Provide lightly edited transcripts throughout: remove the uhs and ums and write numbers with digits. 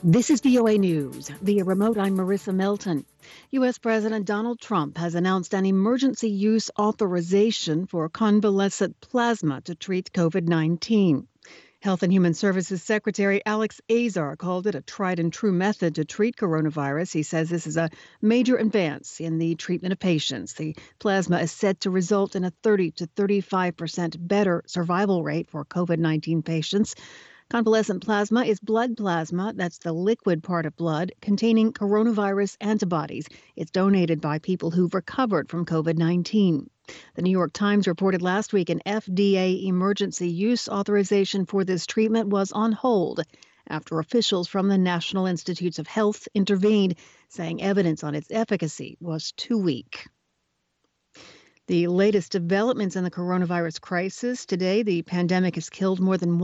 This is VOA News. Via remote, I'm Marissa Melton. U.S. President Donald Trump has announced an emergency use authorization for convalescent plasma to treat COVID-19. Health and Human Services Secretary Alex Azar called it a tried and true method to treat coronavirus. He says this is a major advance in the treatment of patients. The plasma is said to result in a 30 to 35% better survival rate for COVID-19 patients. Convalescent plasma is blood plasma, that's the liquid part of blood, containing coronavirus antibodies. It's donated by people who've recovered from COVID-19. The New York Times reported last week an FDA emergency use authorization for this treatment was on hold after officials from the National Institutes of Health intervened, saying evidence on its efficacy was too weak. The latest developments in the coronavirus crisis. Today, the pandemic has killed more than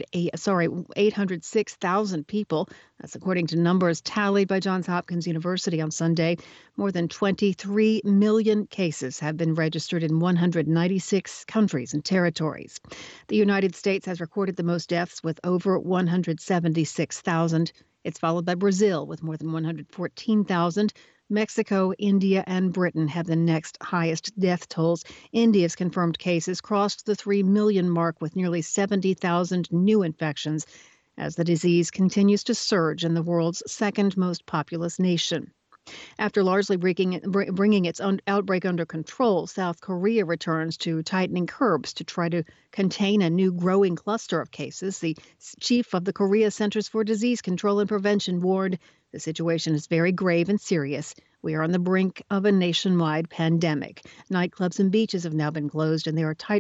806,000 people. That's according to numbers tallied by Johns Hopkins University on Sunday. More than 23 million cases have been registered in 196 countries and territories. The United States has recorded the most deaths with over 176,000. It's followed by Brazil with more than 114,000. Mexico, India, and Britain have the next highest death tolls. India's confirmed cases crossed the 3 million mark with nearly 70,000 new infections as the disease continues to surge in the world's second most populous nation. After largely bringing its own outbreak under control, South Korea returns to tightening curbs to try to contain a new growing cluster of cases. The chief of the Korea Centers for Disease Control and Prevention warned the situation is very grave and serious. We are on the brink of a nationwide pandemic. Nightclubs and beaches have now been closed, and there are tight